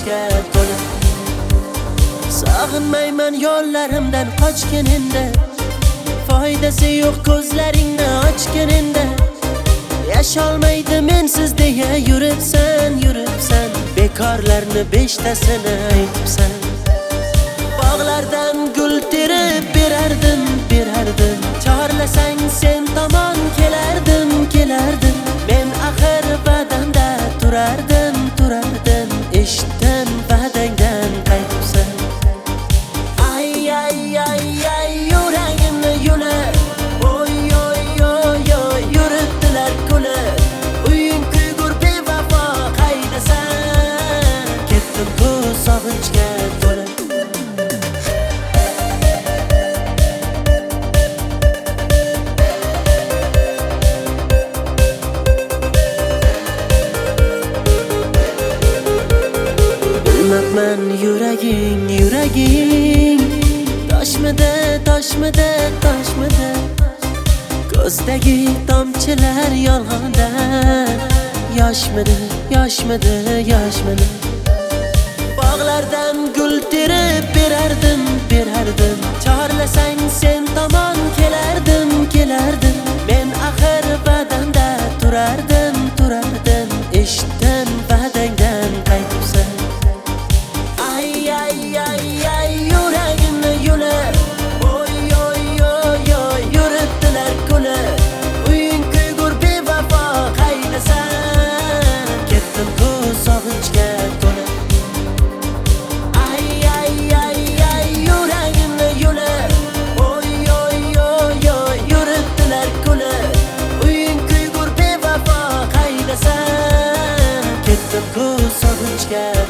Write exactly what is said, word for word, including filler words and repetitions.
sog'inchga to'la. Sog'inmayman yo'llarimdan qochganingda, foydasi yo'q ko'zlaringni ochganingda. Yasholmaydi mensiz deya yuribsan, yuribsan, bekorlarni beshtasini aytibsan. Bog'lardan gul terib berardim, berardim, chorlasang sen tomon kelardim, kelardim. Men axir va'damda turardim, turardim, eshitdim va'dangdan qaytibsan. Ay ay ay ay yuragimni yular, oy oy oy oy yuribdilar kulib. Uying kuygur bevafo qaydasan, ketdim bu sog'inchga to'la. Bilmabman yuraging, yuraging toshmidi, toshmidi, toshmidi. Ko'zdagi tomchilar yolg'ondan yoshmidi, yoshmidi, yoshmidi. Bog'lardan gul terib berardim, berardim, chorlasang sen tomon kelardim, kelardim. Men axir va'damda turardim, turardim, eshitdim va'dangdan qaytibsan. Ay ay ay ay yuragimni yular, oy oy oy oy yuribdilar kulib. Uying kuygur bevafo qaydasan, ketdim bu sog'inchga to'la. Ay ay ay ay yuragimni yular, oy oy oy oy yuribdilar kulib. Uying kuygur bevafo qaydasan, ketdim bu sog'inchga